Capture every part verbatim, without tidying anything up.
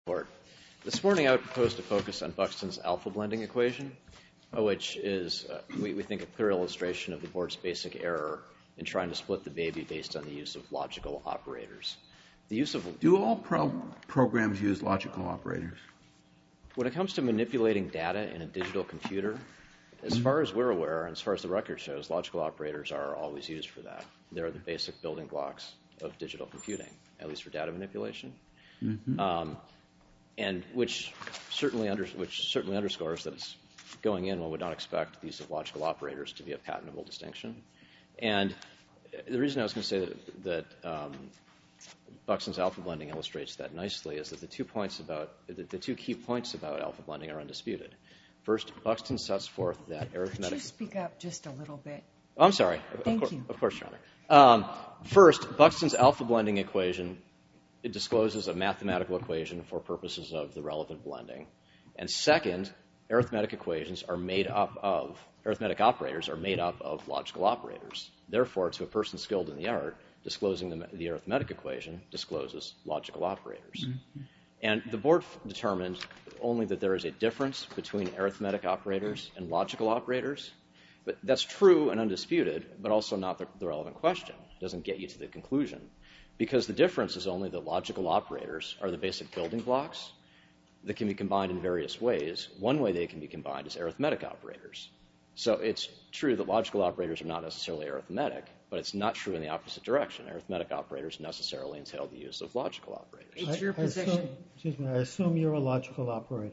Court. This morning I would propose to focus on Buxton's alpha blending equation, which is, uh, we, we think, a clear illustration of the Board's basic error in trying to split the baby based on the use of logical operators. The use of Do all pro programs use logical operators? When it comes to manipulating data in a digital computer, as far as we're aware, and as far as the record shows, logical operators are always used for that. They're the basic building blocks of digital computing, at least for data manipulation, mm-hmm. um, and which certainly under, which certainly underscores that it's going in. One would not expect the use of logical operators to be a patentable distinction. And the reason I was going to say that, that um, Buxton's alpha blending illustrates that nicely is that the two points about the, the two key points about alpha blending are undisputed. First, Buxton sets forth that arithmetic. Could you speak up just a little bit? Oh, I'm sorry. Thank of you. Of course, Your Honor. Um, first, Buxton's alpha blending equation, it discloses a mathematical equation for purposes of the relevant blending. And second, arithmetic equations are made up of, arithmetic operators are made up of logical operators. Therefore, to a person skilled in the art, disclosing the, the arithmetic equation discloses logical operators. Mm-hmm. And the Board determined only that there is a difference between arithmetic operators and logical operators. But that's true and undisputed, but also not the, the relevant question. It doesn't get you to the conclusion. Because the difference is only that logical operators are the basic building blocks that can be combined in various ways. One way they can be combined is arithmetic operators. So it's true that logical operators are not necessarily arithmetic, but it's not true in the opposite direction. Arithmetic operators necessarily entail the use of logical operators. It's your I, I position. Assume, excuse me, I assume you're a logical operator.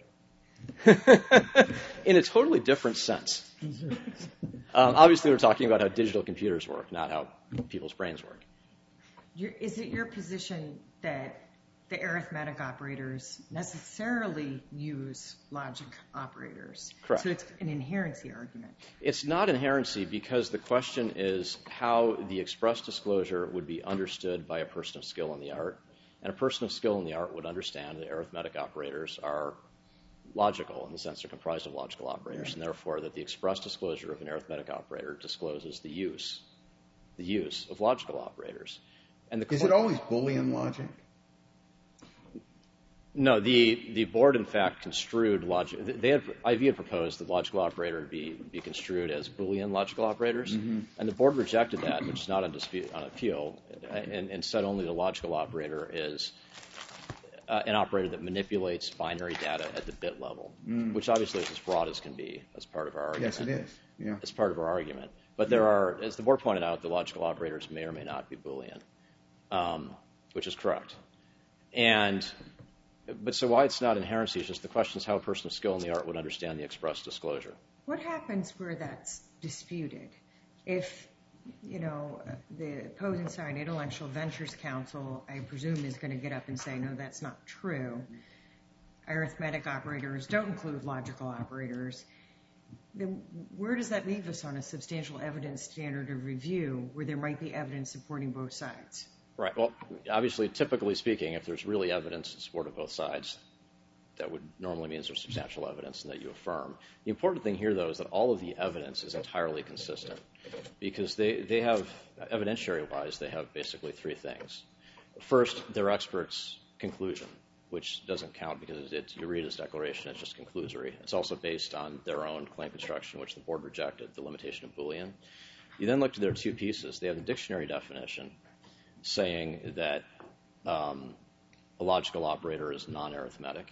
In a totally different sense. um, obviously, we're talking about how digital computers work, not how people's brains work. You're, is it your position that the arithmetic operators necessarily use logic operators? Correct. So it's an inherency argument. It's not inherency because the question is how the express disclosure would be understood by a person of skill in the art. And a person of skill in the art would understand that arithmetic operators are logical in the sense they're comprised of logical operators, and therefore that the express disclosure of an arithmetic operator discloses the use, the use of logical operators. And the Is it always Boolean logic? No, the, the Board, in fact, construed logic. They had, I V had proposed that logical operator be, be construed as Boolean logical operators, mm-hmm. and the Board rejected that, which is not on, dispute, on appeal, and, and said only the logical operator is uh, an operator that manipulates binary data at the bit level, mm. which obviously is as broad as can be as part of our argument. Yes, it is. Yeah. As part of our argument. But there are, as the Board pointed out, the logical operators may or may not be Boolean, um, which is correct. And But so why it's not inherency is just the question is how a person of skill in the art would understand the express disclosure. What happens where that's disputed? If, you know, the opposing side, Intellectual Ventures Council, I presume is going to get up and say, no, that's not true. Arithmetic operators don't include logical operators. Then where does that leave us on a substantial evidence standard of review where there might be evidence supporting both sides? Right. Well, obviously, typically speaking, if there's really evidence in support of both sides, that would normally mean there's substantial evidence and that you affirm. The important thing here, though, is that all of the evidence is entirely consistent because they, they have, evidentiary-wise, they have basically three things. First, their expert's conclusion, which doesn't count because it's, you read his declaration, it's just conclusory. It's also based on their own claim construction, which the Board rejected, the limitation of Boolean. You then look to their two pieces. They have the dictionary definition, saying that um, a logical operator is non-arithmetic.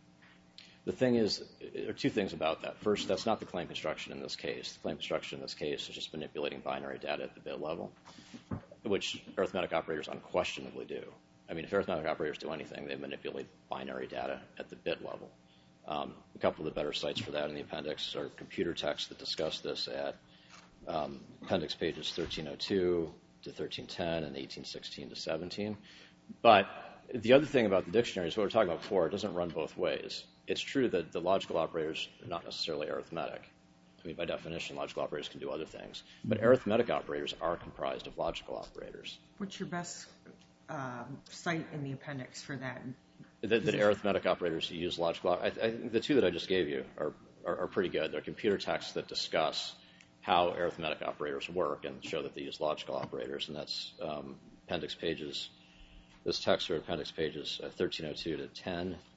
The thing is, there are two things about that. First, that's not the claim construction in this case. The claim construction in this case is just manipulating binary data at the bit level, which arithmetic operators unquestionably do. I mean, if arithmetic operators do anything, they manipulate binary data at the bit level. Um, a couple of the better sites for that in the appendix are computer texts that discuss this at um, appendix pages thirteen oh two to thirteen ten and eighteen sixteen to seventeen. But the other thing about the dictionary is what we were talking about before. It doesn't run both ways. It's true that the logical operators are not necessarily arithmetic. I mean, by definition, logical operators can do other things. But arithmetic operators are comprised of logical operators. What's your best um, site in the appendix for that? That, that arithmetic operators use logical. I, I think the two that I just gave you are, are, are pretty good. They're computer texts that discuss how arithmetic operators work and show that they use logical operators, and that's um, appendix pages. Those texts are appendix pages uh, thirteen oh two to ten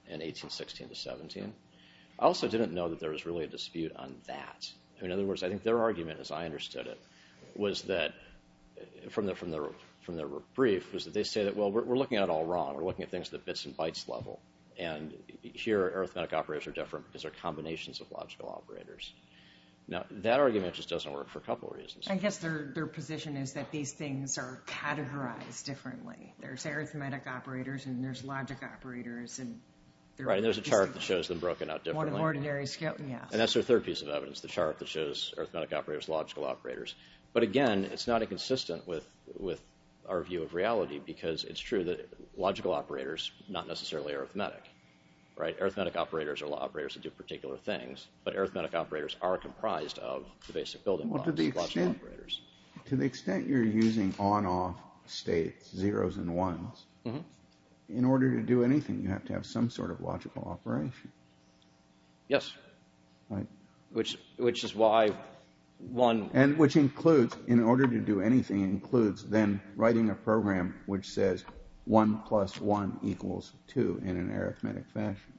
in eighteen sixteen to seventeen. I also didn't know that there was really a dispute on that. I mean, in other words, I think their argument, as I understood it, was that from the from the from their brief was that they say that, well, we're, we're looking at it all wrong. We're looking at things at the bits and bytes level. And here, arithmetic operators are different because they're combinations of logical operators. Now, that argument just doesn't work for a couple of reasons. I guess their, their position is that these things are categorized differently. There's arithmetic operators and there's logic operators. And right, and there's a chart that shows them broken out differently. One of ordinary scale, yes. And that's their third piece of evidence, the chart that shows arithmetic operators, logical operators. But again, it's not inconsistent with, with our view of reality, because it's true that logical operators, not necessarily arithmetic, right? Arithmetic operators are operators that do particular things, but arithmetic operators are comprised of the basic building well, blocks, to the logical extent, operators. To the extent you're using on-off states, zeros and ones, mm-hmm. in order to do anything, you have to have some sort of logical operation. Yes. Right. Which, which is why one... And which includes, in order to do anything, includes then writing a program which says one plus one equals two in an arithmetic fashion.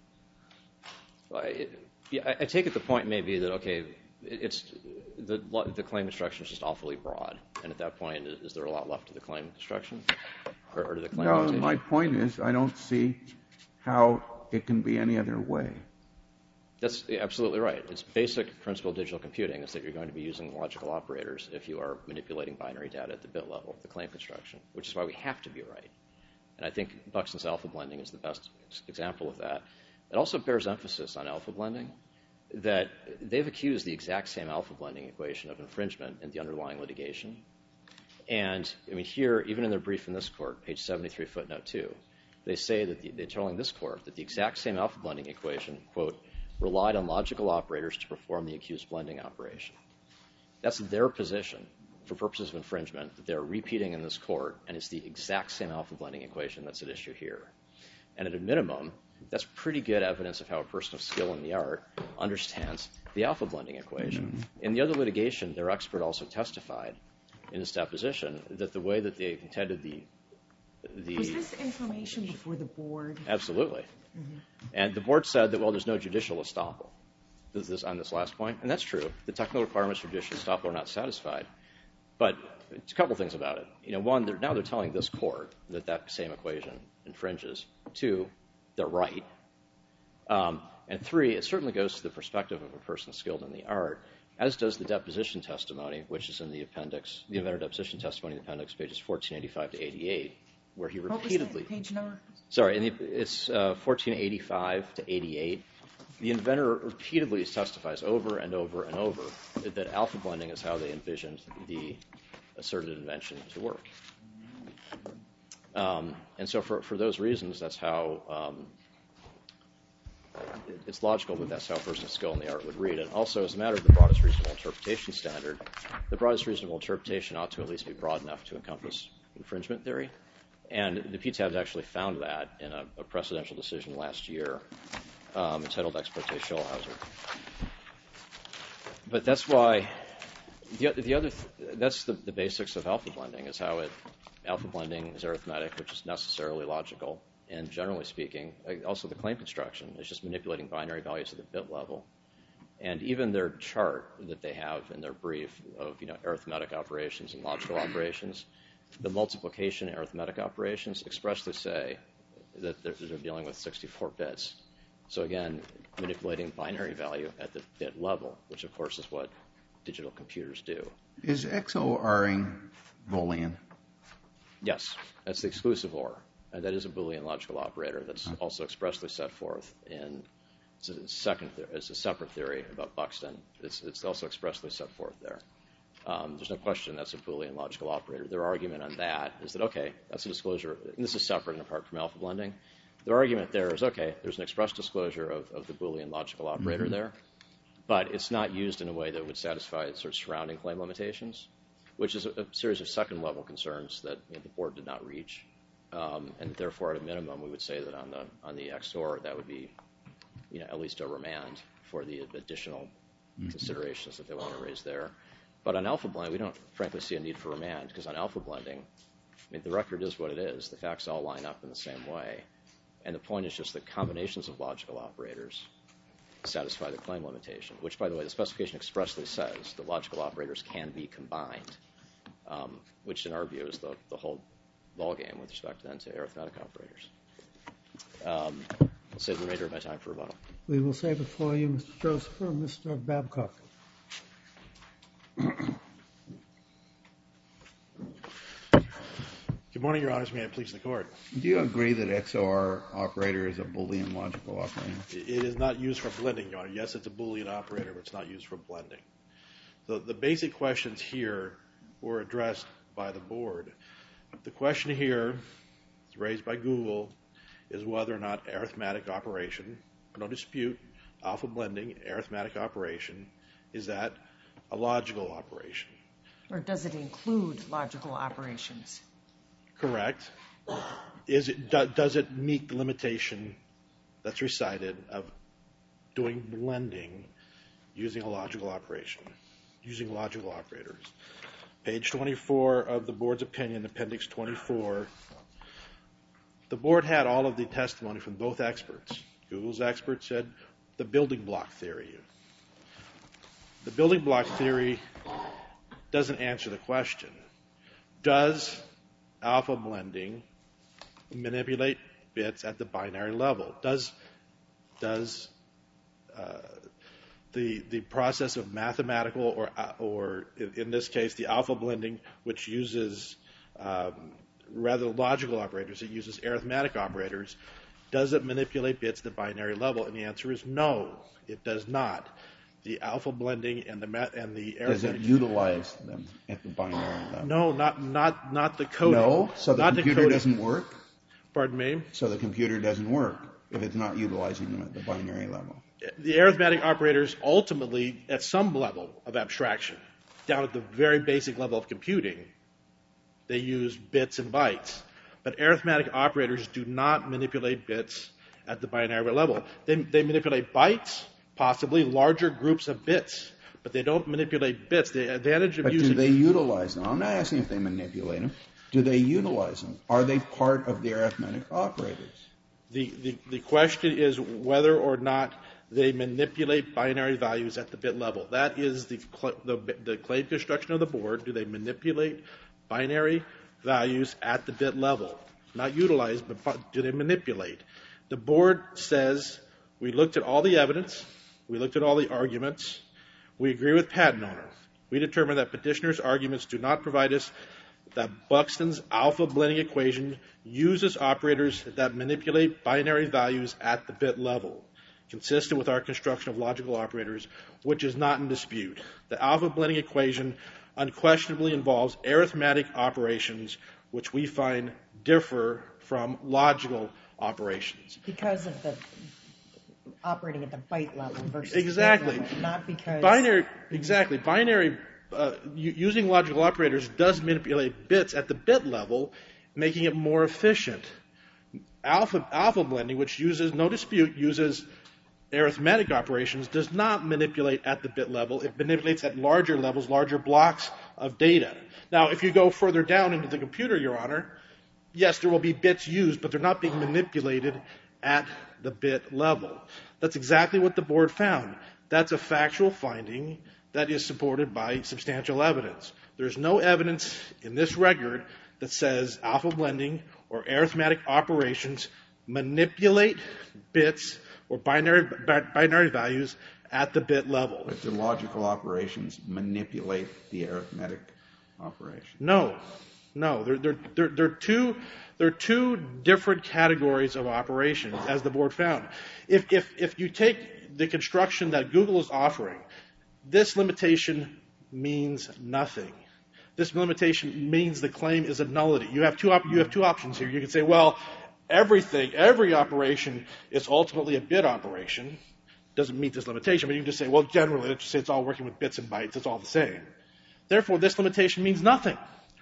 Well, it, yeah, I take it the point may be that, okay, it's the, the claim construction is just awfully broad. And at that point, is, is there a lot left to the claim construction? Or, or to the claim No, limitation? my point is I don't see how it can be any other way. That's absolutely right. It's basic principle of digital computing is that you're going to be using logical operators if you are manipulating binary data at the bit level, the claim construction, which is why we have to be right. And I think Buxton's alpha blending is the best example of that. It also bears emphasis on alpha blending, that they've accused the exact same alpha blending equation of infringement in the underlying litigation. And, I mean, here, even in their brief in this court, page seventy-three, footnote two, they say that the, they're telling this court that the exact same alpha blending equation, quote, relied on logical operators to perform the accused blending operation. That's their position for purposes of infringement that they're repeating in this court, and it's the exact same alpha blending equation that's at issue here. And at a minimum, that's pretty good evidence of how a person of skill in the art understands the alpha blending equation. Mm-hmm. In the other litigation, their expert also testified in his deposition that the way that they intended the... the Was this information before the board? Absolutely. Mm-hmm. And the board said that, well, there's no judicial estoppel this, this, on this last point, and that's true. The technical requirements for judicial estoppel are not satisfied. But a couple things about it. You know, one, they're, now they're telling this court that that same equation infringes. Two, they're right. Um, and three, it certainly goes to the perspective of a person skilled in the art, as does the deposition testimony, which is in the appendix, the inventor deposition testimony in the appendix, pages fourteen eighty-five to eighty-eight, where he repeatedly... What was that page number? Sorry, in the, it's uh, fourteen eighty-five to eighty-eight. The inventor repeatedly testifies over and over and over that alpha blending is how they envisioned the asserted invention to work. Um, and so for, for those reasons, that's how um, it's logical that that's how a person of skill in the art would read it. Also, as a matter of the broadest reasonable interpretation standard, the broadest reasonable interpretation ought to at least be broad enough to encompass infringement theory. And the P T A B has actually found that in a, a precedential decision last year um, entitled Ex parte Schellhauser. But that's why the, the other th- that's the, the basics of alpha blending is how it alpha blending is arithmetic, which is necessarily logical, and generally speaking, also the claim construction is just manipulating binary values at the bit level. And even their chart that they have in their brief of you know arithmetic operations and logical operations, the multiplication arithmetic operations expressly say that they're, they're dealing with sixty-four bits. So again, manipulating binary value at the bit level, which of course is what digital computers do. Is X O R-ing Boolean? Yes, that's the exclusive O R. And that is a Boolean logical operator that's huh. also expressly set forth in it's a second. It's a separate theory about Buxton. It's, it's also expressly set forth there. Um, there's no question that's a Boolean logical operator. Their argument on that is that, okay, that's a disclosure, and this is separate and apart from alpha blending. Their argument there is, okay, there's an express disclosure of, of the Boolean logical operator mm-hmm. there, but it's not used in a way that would satisfy sort of surrounding claim limitations, which is a, a series of second-level concerns that you know, the board did not reach. Um, and therefore, at a minimum, we would say that on the on the X O R, that would be you know, at least a remand for the additional mm-hmm. considerations that they want to raise there. But on alpha blending, we don't, frankly, see a need for remand, because on alpha blending, I mean, the record is what it is. The facts all line up in the same way. And the point is just that combinations of logical operators satisfy the claim limitation, which, by the way, the specification expressly says that logical operators can be combined, um, which in our view is the, the whole ballgame with respect then to arithmetic operators. Um, I'll save the remainder of my time for rebuttal. We will save it for you, Mister Joseph or Mister Babcock. Good morning, Your Honors. May I please the Court? Do you agree that X O R operator is a Boolean logical operator? It is not used for blending, Your Honor. Yes, it's a Boolean operator, but it's not used for blending. So the basic questions here were addressed by the Board. The question here, raised by Google, is whether or not arithmetic operation, no dispute, alpha blending, arithmetic operation, is that a logical operation? Or does it include logical operations? Correct. Is it, do, does it meet the limitation that's recited of doing blending using a logical operation, using logical operators? Page twenty-four of the Board's opinion, Appendix twenty-four, the Board had all of the testimony from both experts. Google's expert said the building block theory. The building block theory doesn't answer the question. Does alpha blending manipulate bits at the binary level? Does does uh, the the process of mathematical or or in this case the alpha blending, which uses um, rather logical operators, it uses arithmetic operators, does it manipulate bits at the binary level? And the answer is no, it does not. The alpha blending and the math and the arithmetic. Does it utilize them at the binary level? No, not not not the coding. No, so the not computer the doesn't work? Pardon me? So the computer doesn't work if it's not utilizing them at the binary level. The arithmetic operators ultimately, at some level of abstraction, down at the very basic level of computing, they use bits and bytes. But arithmetic operators do not manipulate bits at the binary level. They, they manipulate bytes, possibly larger groups of bits, but they don't manipulate bits. The advantage of but using... do they utilize them? I'm not asking if they manipulate them. Do they utilize them? Are they part of the arithmetic operators? The, the, the question is whether or not they manipulate binary values at the bit level. That is the, the, the claim construction of the Board. Do they manipulate binary values at the bit level? Not utilize, but do they manipulate? The Board says, we looked at all the evidence, we looked at all the arguments, we agree with patent owner. We determined that petitioner's arguments do not provide us that Buxton's alpha blending equation uses operators that manipulate binary values at the bit level, consistent with our construction of logical operators, which is not in dispute. The alpha blending equation unquestionably involves arithmetic operations, which we find differ from logical operations. Because of the operating at the byte level versus exactly. bit level, not because... Binary, exactly. Binary, uh, using logical operators does manipulate bits at the bit level, making it more efficient. Alpha, alpha blending, which uses, no dispute, uses arithmetic operations, does not manipulate at the bit level. It manipulates at larger levels, larger blocks of data. Now, if you go further down into the computer, Your Honor, yes, there will be bits used, but they're not being manipulated at the bit level. That's exactly what the Board found. That's a factual finding that is supported by substantial evidence. There's no evidence in this record that says alpha blending or arithmetic operations manipulate bits or binary binary values at the bit level. But the logical operations manipulate the arithmetic operation. No, no. They're, they're, they're, they're, two, they're two different categories of operations, as the Board found. If, if, if you take the construction that Google is offering, this limitation means nothing. This limitation means the claim is a nullity. You have two, op- you have two options here. You can say, well, everything, every operation is ultimately a bit operation. Doesn't meet this limitation, but you can just say, well, generally, let's just say it's all working with bits and bytes. It's all the same. Therefore, this limitation means nothing.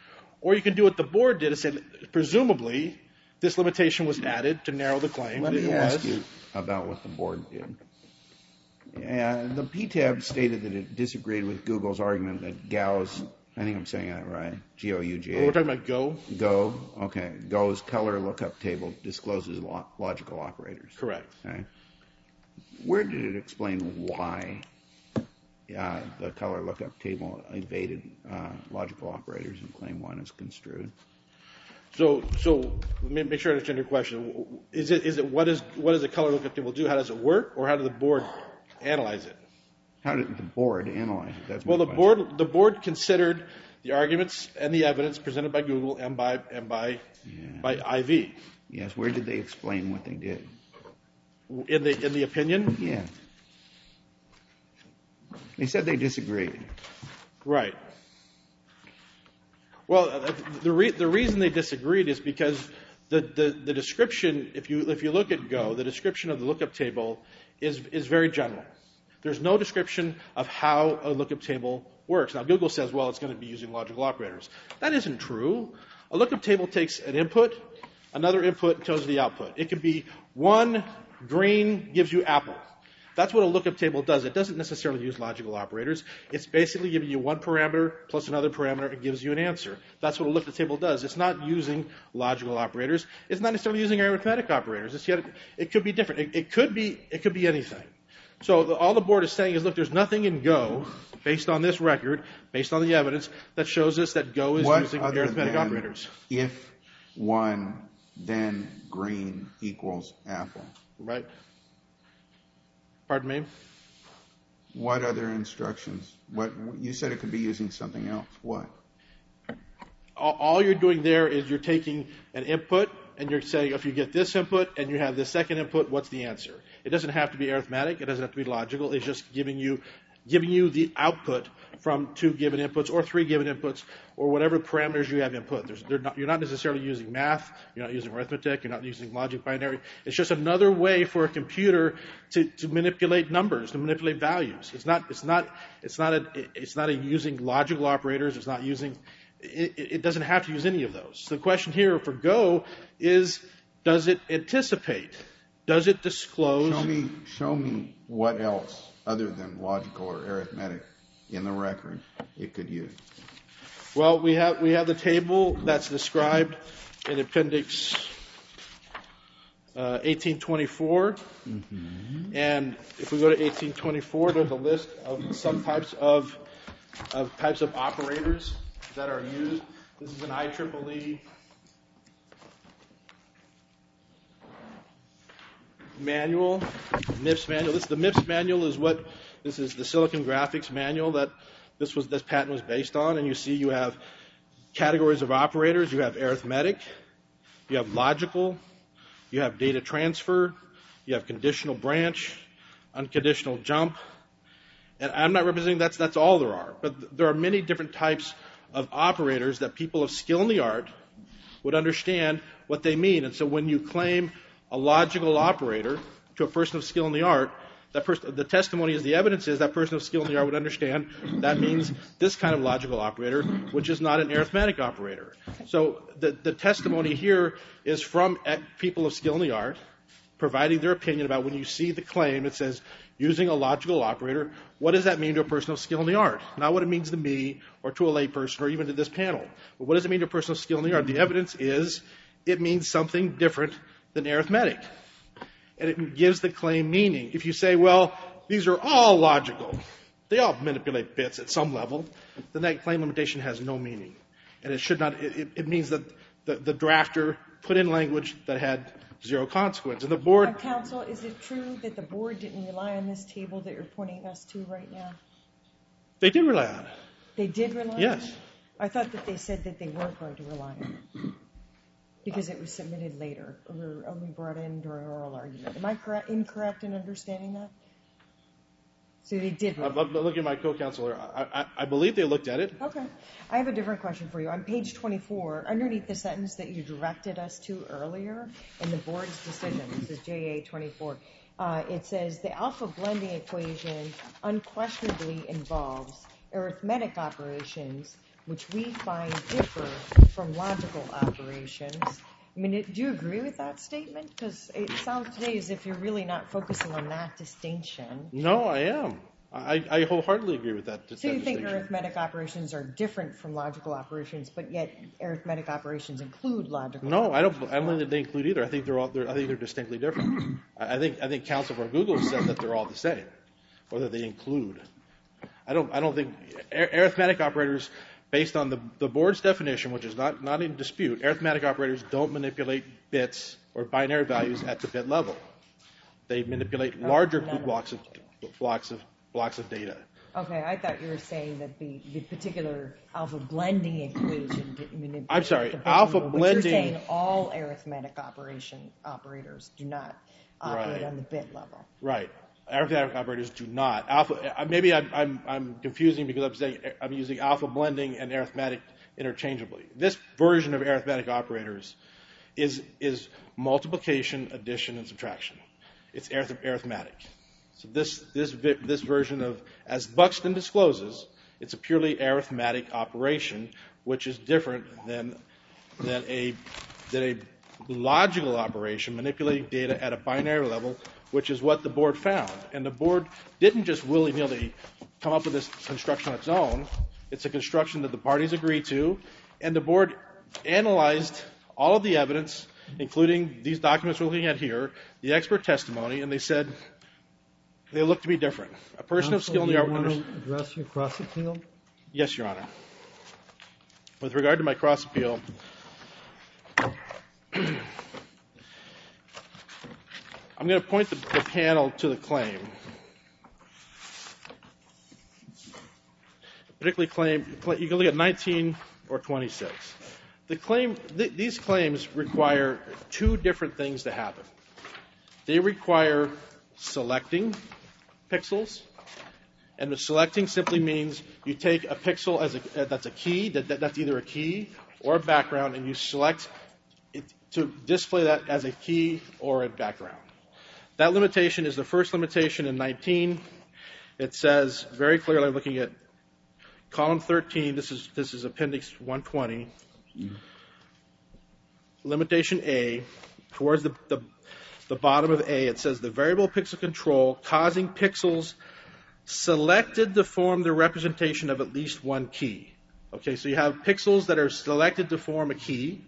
Or you can do what the Board did and say, presumably, this limitation was added to narrow the claim. Let me it ask was. you about what the Board did. Uh, the P T A B stated that it disagreed with Google's argument that Gauss I think I'm saying that right. G O U G We're A. talking about Go? Go. Okay. Go's color lookup table discloses lo- logical operators. Correct. Okay. Where did it explain why uh, the color lookup table evaded uh, logical operators in Claim one as construed? So, so let me make sure I understand your question. Is it, is it what is what does a color lookup table do? How does it work, or how does the board analyze it? How did the board analyze it? That's my Well, the question. board the board considered the arguments and the evidence presented by Google and by and by Yeah. by I V. Yes. Where did they explain what they did? In the in the opinion, Yeah. They said they disagreed. right. Well, uh, the re- the reason they disagreed is because the, the, the description, if you if you look at Go, the description of the lookup table is is very general. There's no description of how a lookup table works. Now, Google says, well, it's going to be using logical operators. That isn't true. A lookup table takes an input, another input tells you the output. It could be one green gives you apple. That's what a lookup table does. It doesn't necessarily use logical operators. It's basically giving you one parameter plus another parameter and gives you an answer. That's what a lookup table does. It's not using logical operators. It's not necessarily using arithmetic operators. It's yet, it could be different. It, it could be it could be anything. So the, all the board is saying is, look, there's nothing in Go, based on this record, based on the evidence, that shows us that Go is What using other arithmetic than operators. If one, then green equals apple. Right? Pardon me? What other instructions? What you said it could be using something else. What? All, all you're doing there is you're taking an input and you're saying, if you get this input and you have this second input, what's the answer? It doesn't have to be arithmetic. It doesn't have to be logical. It's just giving you giving you the output from two given inputs or three given inputs or whatever parameters you have input. There's, not, you're not necessarily using math. You're not using arithmetic. You're not using logic binary. It's just another way for a computer to, to manipulate numbers, to manipulate values. It's not. It's not. It's not a. It's not a using logical operators. It's not using. It, it doesn't have to use any of those. So the question here for Go is, does it anticipate? Does it disclose? Show me. Show me what else other than logical or arithmetic in the record it could use. Well, we have we have the table that's described in Appendix uh, eighteen twenty-four, mm-hmm. And if we go to eighteen twenty-four, there's a list of some types of of types of operators that are used. This is an I triple E manual, MIPS manual. This the MIPS manual is what this is the Silicon Graphics manual that this was this patent was based on. And you see you have categories of operators. You have arithmetic, you have logical, you have data transfer, you have conditional branch, unconditional jump. And I'm not representing that's that's all there are, but there are many different types of operators that people of skill in the art would understand what they mean. And so when you claim a logical operator to a person of skill in the art, that person, the testimony is the evidence is that person of skill in the art would understand that means this kind of logical operator, which is not an arithmetic operator. So the, the testimony here is from people of skill in the art providing their opinion about when you see the claim, it says using a logical operator, what does that mean to a person of skill in the art? Not what it means to me or to a layperson or even to this panel. But what does it mean to a person of skill in the art? The evidence is it means something different than arithmetic. And it gives the claim meaning. If you say, well, these are all logical, they all manipulate bits at some level, then that claim limitation has no meaning. And it should not, it, it means that the, the drafter put in language that had zero consequence. And the board... Uh, counsel, is it true that the board didn't rely on this table that you're pointing us to right now? They did rely on it. They did rely Yes. on it? I thought that they said that they weren't going to rely on it because it was submitted later or only brought in during oral argument. Am I correct, incorrect in understanding that? So they did. I'm looking at my co-counselor. I, I, I believe they looked at it. Okay. I have a different question for you. On page twenty-four, underneath the sentence that you directed us to earlier in the board's decision, this is J A twenty-four, uh, it says the alpha blending equation unquestionably involves arithmetic operations, which we find differ from logical operations. I mean, it, do you agree with that statement? Because it sounds today as if you're really not focusing on that distinction. No, I am. I, I wholeheartedly agree with that. So that you think distinction. arithmetic operations are different from logical operations, but yet arithmetic operations include logical No, I don't. operations? I don't think that they include either. I think they're all. They're, I think they're distinctly different. I I think. I think counsel for Google said that they're all the same, or that they include. I don't. I don't think ar- arithmetic operators, based on the the board's definition, which is not not in dispute, arithmetic operators don't manipulate bits or binary values at the bit level. They manipulate larger none of blocks of blocks of blocks of data. Okay, I thought you were saying that the, the particular alpha blending equation didn't manipulate. I'm sorry, the bit alpha level, but blending- You're saying all arithmetic operation operators do not operate Right. on the bit level. Right. Arithmetic operators do not. Alpha. uh, Maybe I'm, I'm I'm confusing because I'm saying I'm using alpha blending and arithmetic interchangeably. This version of arithmetic operators is is multiplication, addition, and subtraction. It's arith- arithmetic. So this this vi- this version of, as Buxton discloses, it's a purely arithmetic operation, which is different than than a than a logical operation manipulating data at a binary level, which is what the board found. And the board didn't just willy-nilly come up with this construction on its own. It's a construction that the parties agreed to, and the board analyzed all of the evidence, including these documents we're looking at here, the expert testimony, and they said they look to be different. A person of skill in the art. Do you want to address your cross appeal? Yes, Your Honor. With regard to my cross appeal, I'm going to point the, the panel to the claim. Particularly claim, you can look at nineteen or twenty-six. The claim, th- these claims require two different things to happen. They require selecting pixels, and the selecting simply means you take a pixel as a, uh, that's a key, that, that, that's either a key or a background, and you select it to display that as a key or a background. That limitation is the first limitation in nineteen. It says very clearly, I'm looking at column thirteen, this is this is appendix one twenty. Mm. Limitation A, towards the, the the bottom of A, it says the variable pixel control causing pixels selected to form the representation of at least one key. Okay, so you have pixels that are selected to form a key,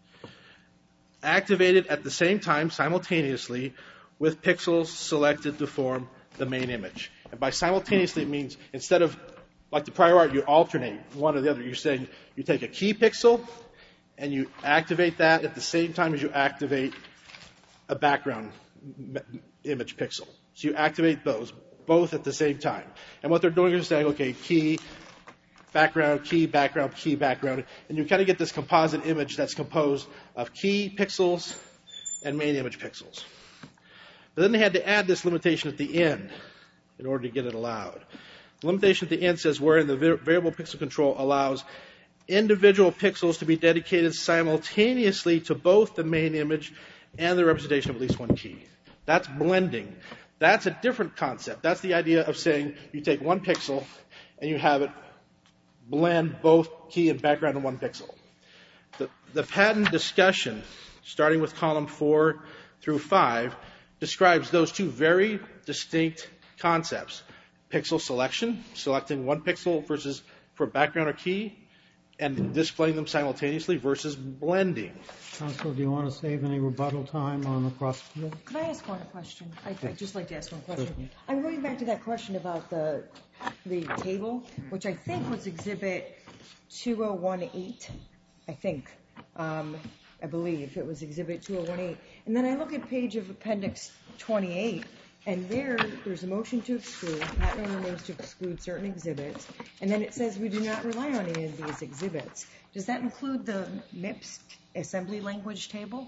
activated at the same time simultaneously with pixels selected to form the main image. And by simultaneously, it means instead of, like the prior art, you alternate one or the other. You're saying you take a key pixel and you activate that at the same time as you activate a background image pixel. So you activate those both at the same time. And what they're doing is saying, okay, key, background, key, background, key, background. And you kind of get this composite image that's composed of key pixels and main image pixels. But then they had to add this limitation at the end in order to get it allowed. The limitation at the end says wherein the variable pixel control allows individual pixels to be dedicated simultaneously to both the main image and the representation of at least one key. That's blending. That's a different concept. That's the idea of saying you take one pixel and you have it blend both key and background in one pixel. The, the patent discussion, starting with column four through five, describes those two very distinct concepts. Pixel selection, selecting one pixel versus for background or key, and displaying them simultaneously versus blending. Counsel, do you want to save any rebuttal time on the cross appeal? Could I ask one question? I'd, I'd just like to ask one question. I'm going back to that question about the the table, which I think was Exhibit two oh eight, I think. Um, I believe it was Exhibit two oh eight. And then I look at page of Appendix twenty-eight, and there, there's a motion to exclude. The patent owner moves to exclude certain exhibits. And then it says we do not rely on any of these exhibits. Does that include the M I P S assembly language table?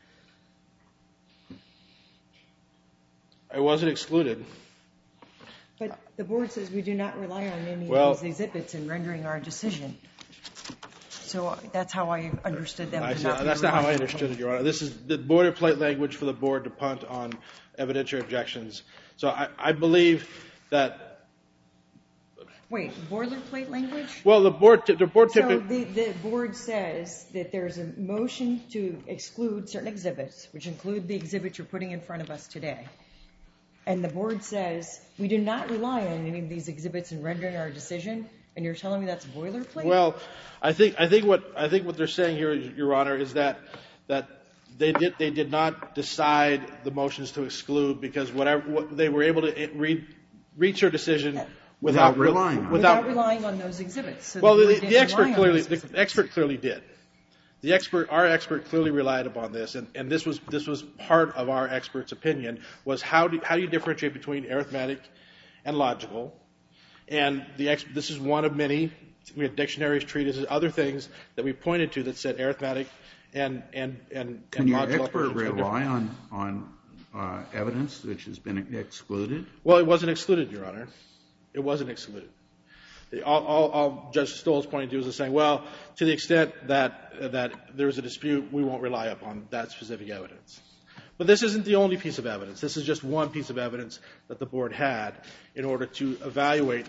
It wasn't excluded. But the board says we do not rely on any Well, of these exhibits in rendering our decision. So that's how I understood them. I to said, not be that's not how I relying on understood it, Your Honor. This is the boilerplate language for the board to punt on evidentiary objections. So I, I believe that. Wait, boilerplate language? Well, the board, the board So typically. the, the board says that there's a motion to exclude certain exhibits, which include the exhibit you're putting in front of us today. and the board says, we do not rely on any of these exhibits in rendering our decision, and you're telling me that's boilerplate? Well, I think I think what I think what they're saying here, Your Honor, is that that they did they did not decide the motions to exclude because whatever what, they were able to re, reach their decision without, without relying on without, without relying on those exhibits. So well, the, the, the expert clearly the expert clearly did. The expert, our expert, clearly relied upon this, and, and this was this was part of our expert's opinion was how do how do you differentiate between arithmetic and logical, and the ex, this is one of many. We had dictionaries, treatises, other things that we pointed to that said arithmetic and and and, Can and your logical expert operations are rely different. on on uh, evidence which has been excluded? Well, it wasn't excluded, Your Honor. It wasn't excluded. The, all, all, all Judge Stoll is pointing to is saying, well, to the extent that that there's a dispute, we won't rely upon that specific evidence. But this isn't the only piece of evidence. This is just one piece of evidence that the board had in order to evaluate,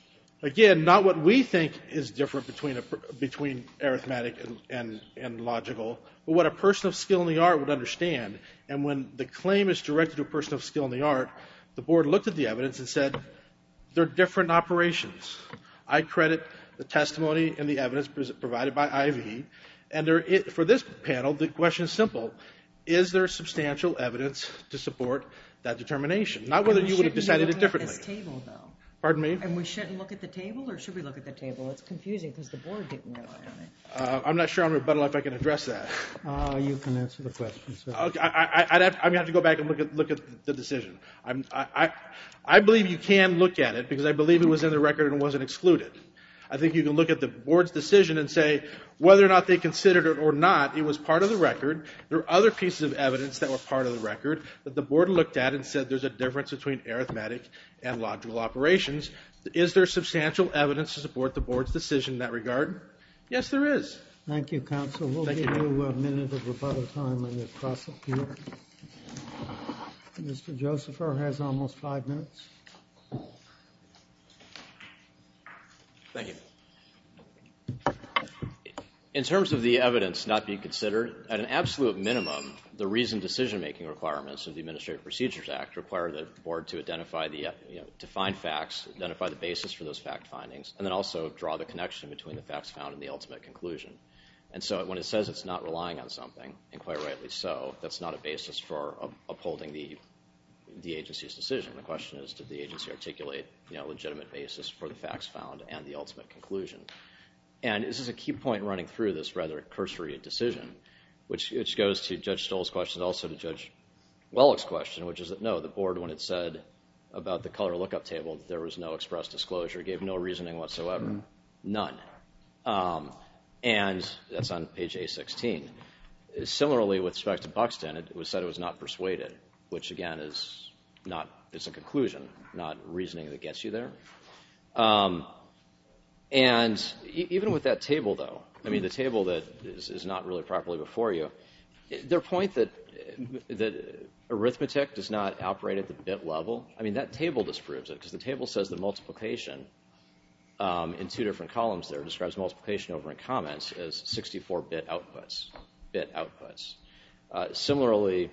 again, not what we think is different between a, between arithmetic and, and, and logical, but what a person of skill in the art would understand. And when the claim is directed to a person of skill in the art, the board looked at the evidence and said, they're different operations. I credit the testimony and the evidence provided by I V. And there, it, for this panel, the question is simple. Is there substantial evidence to support that determination? Not whether you would have decided it differently. At this table, though. Pardon me? And we shouldn't look at the table, or should we look at the table? It's confusing because the board didn't rely on it. Uh, I'm not sure on rebuttal if I can address that. Uh, you can answer the question, sir. Okay, I, I, I'd have, I'm going to have to go back and look at, look at the decision. I'm, I, I, I believe you can look at it because I believe it was in the record and wasn't excluded. I think you can look at the board's decision and say whether or not they considered it or not, it was part of the record. There are other pieces of evidence that were part of the record that the board looked at and said there's a difference between arithmetic and logical operations. Is there substantial evidence to support the board's decision in that regard? Yes, there is. Thank you, counsel. We'll Thank give you. you a minute of rebuttal time on your cross appeal. Mister Josepher has almost five minutes. Thank you. In terms of the evidence not being considered, at an absolute minimum, the reasoned decision-making requirements of the Administrative Procedures Act require the board to identify the, you know, to find facts, identify the basis for those fact findings, and then also draw the connection between the facts found and the ultimate conclusion. And so when it says it's not relying on something, and quite rightly so, that's not a basis for up- upholding the the agency's decision. The question is, did the agency articulate, you know, a legitimate basis for the facts found and the ultimate conclusion? And this is a key point running through this rather cursory decision, which, which goes to Judge Stoll's question, also to Judge Wellach's question, which is that no, the board, when it said about the color lookup table that there was no express disclosure, gave no reasoning whatsoever. Mm. None. Um, and that's on page A sixteen. Similarly, with respect to Buxton, it was said it was not persuaded, which again is not, it's a conclusion, not reasoning that gets you there. Um, and e- even with that table, though, I mean, the table that is, is not really properly before you, their point that that arithmetic does not operate at the bit level, I mean, that table disproves it, because the table says that multiplication um, in two different columns there describes multiplication over in comments as sixty-four bit outputs, bit outputs. Uh, similarly,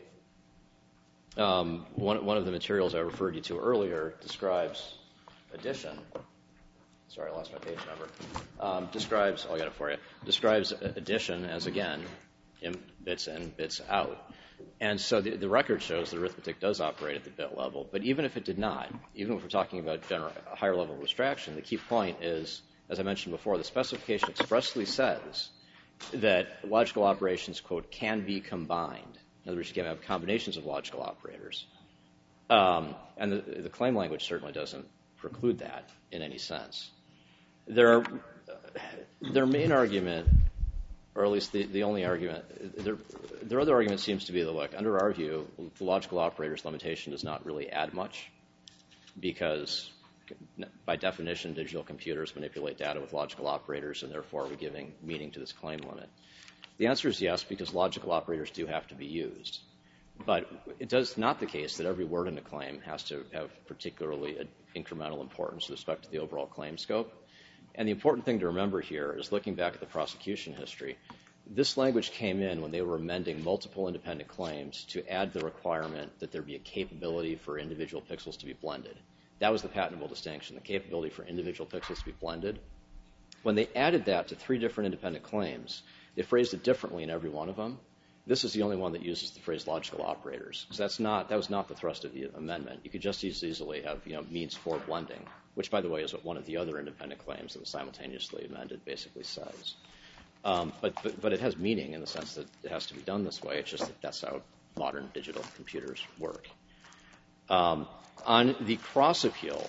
Um, one, one of the materials I referred you to earlier describes addition. Sorry, I lost my page number. Um, describes, oh, I got it for you. Describes addition as, again, in bits in, bits out. And so the, the record shows that arithmetic does operate at the bit level. But even if it did not, even if we're talking about general, a higher level of abstraction, the key point is, as I mentioned before, the specification expressly says that logical operations, quote, can be combined. In other words, you can have combinations of logical operators. Um, and the, the claim language certainly doesn't preclude that in any sense. Their, their main argument, or at least the, the only argument, their, their other argument seems to be that, look, under our view, the logical operators limitation does not really add much because, by definition, digital computers manipulate data with logical operators, and therefore we're giving meaning to this claim limit. The answer is yes, because logical operators do have to be used. But it does not the case that every word in a claim has to have particularly incremental importance with respect to the overall claim scope. And the important thing to remember here is, looking back at the prosecution history, This language came in when they were amending multiple independent claims to add the requirement that there be a capability for individual pixels to be blended. That was the patentable distinction, the capability for individual pixels to be blended. When they added that to three different independent claims, they phrased it differently in every one of them. This is the only one that uses the phrase logical operators. So that's not, that was not the thrust of the amendment. You could just as easily have, you know, means for blending, which, by the way, is what one of the other independent claims that was simultaneously amended basically says. Um, but, but, but it has meaning in the sense that it has to be done this way. It's just that that's how modern digital computers work. Um, on the cross appeal,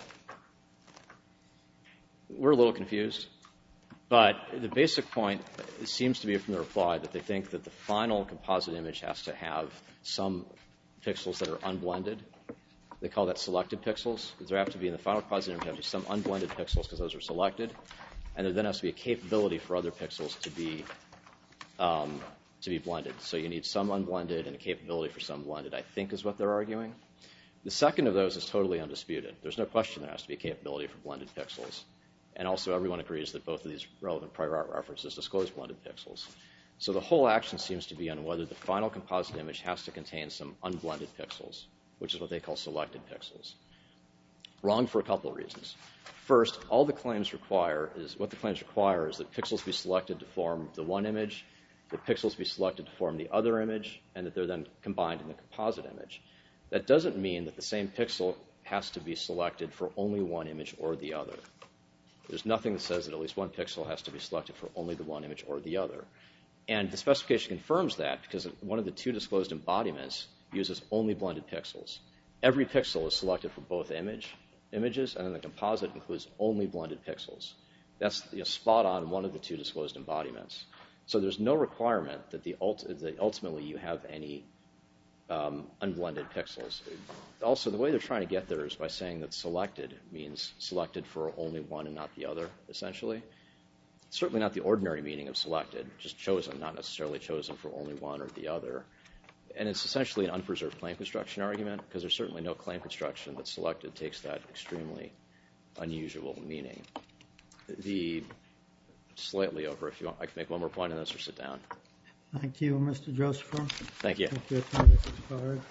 we're a little confused. But the basic point seems to be from the reply that they think that the final composite image has to have some pixels that are unblended. They call that selected pixels. There have to be in the final composite image have to be some unblended pixels because those are selected. And there then has to be a capability for other pixels to be um, to be blended. So you need some unblended and a capability for some blended, I think is what they're arguing. The second of those is totally undisputed. There's no question there has to be a capability for blended pixels. And also everyone agrees that both of these relevant prior art references disclose blended pixels. So the whole action seems to be on whether the final composite image has to contain some unblended pixels, which is what they call selected pixels. Wrong for a couple of reasons. First, all the claims require is, what the claims require is that pixels be selected to form the one image, that pixels be selected to form the other image, and that they're then combined in the composite image. That doesn't mean that the same pixel has to be selected for only one image or the other. There's nothing that says that at least one pixel has to be selected for only the one image or the other. And the specification confirms that because one of the two disclosed embodiments uses only blended pixels. Every pixel is selected for both image images, and then the composite includes only blended pixels. That's, you know, spot on one of the two disclosed embodiments. So there's no requirement that, the ult- that ultimately you have any um, unblended pixels. Also, the way they're trying to get there is by saying that selected means selected for only one and not the other, essentially. It's certainly not the ordinary meaning of selected, just chosen, not necessarily chosen for only one or the other. And it's essentially an unpreserved claim construction argument, because there's certainly no claim construction that selected takes that extremely unusual meaning. The slightly over, if you want, I can make one more point on this or sit down. Thank you, Mister Joseph. Thank you. Thank you, Attorney Expired.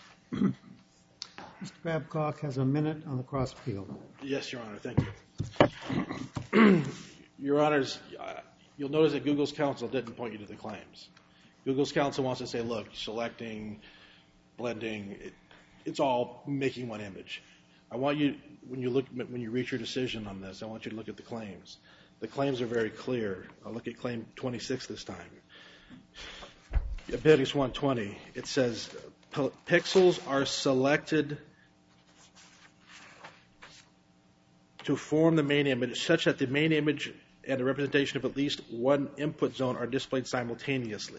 Mister Babcock has a minute on the cross appeal. Yes, Your Honor. Thank you. Your Honors, uh, you'll notice that Google's counsel didn't point you to the claims. Google's counsel wants to say, look, selecting, blending, it, it's all making one image. I want you, when you look, when you reach your decision on this, I want you to look at the claims. The claims are very clear. I'll look at claim twenty-six this time. Appendix one twenty, it says pixels are selected to form the main image such that the main image and the representation of at least one input zone are displayed simultaneously.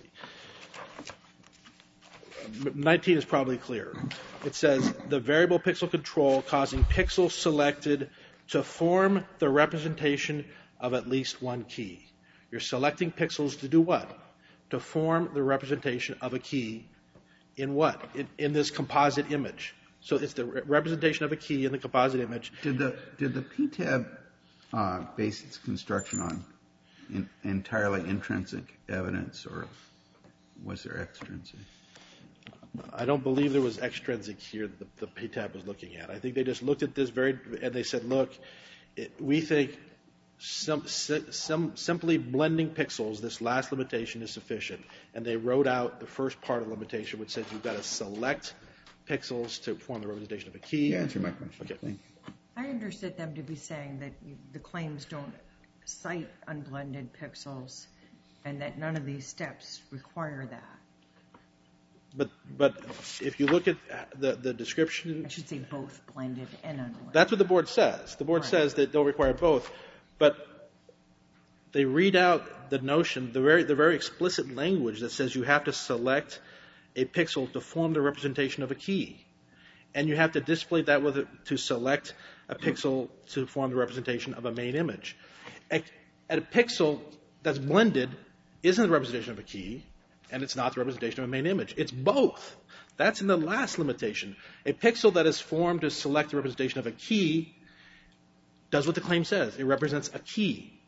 nineteen is probably clear. It says the variable pixel control causing pixels selected to form the representation of at least one key. You're selecting pixels to do what? To form the representation of a key in what? In, in this composite image. So it's the re- representation of a key in the composite image. Did the did the P T A B uh, base its construction on in, entirely intrinsic evidence, or was there extrinsic? I don't believe there was extrinsic here that the, the P T A B was looking at. I think they just looked at this very, and they said, look, it, we think Sim, sim, simply blending pixels, this last limitation is sufficient. And they wrote out the first part of the limitation, which says you've got to select pixels to form the representation of a key. Yeah, answer my question. Okay. Thank you. I understood them to be saying that you, the claims don't cite unblended pixels and that none of these steps require that. But but if you look at the, the description... I should say both blended and unblended. That's what the board says. The board Right. says that they'll require both. But they read out the notion, the very the very explicit language that says you have to select a pixel to form the representation of a key. And you have to display that with it to select a pixel to form the representation of a main image. A, a pixel that's blended isn't the representation of a key, and it's not the representation of a main image. It's both. That's in the last limitation. A pixel that is formed to select the representation of a key does what the claim says. It represents a key.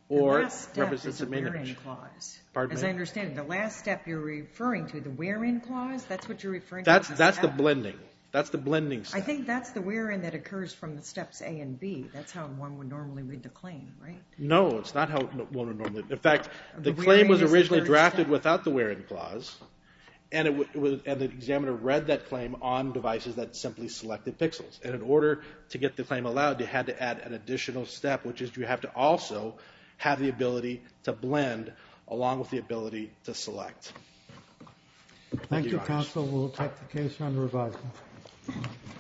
or the last step represents is a a main where-in image. clause. Pardon As me? I understand it, the last step you're referring to, the where-in clause, that's what you're referring That's to? as a that's the step? blending. That's the blending I step. think that's the where-in that occurs from the steps A and B. That's how one would normally read the claim, right? No, it's not how one would normally. In fact, The the claim where-in was is the originally third drafted step. without the where-in clause, and it, w- it was, and the examiner read that claim on devices that simply selected pixels. And in order to get the claim allowed, you had to add an additional step, which is you have to also have the ability to blend along with the ability to select. Thank you, you, Your Honors. counsel. We'll take the case under advisement.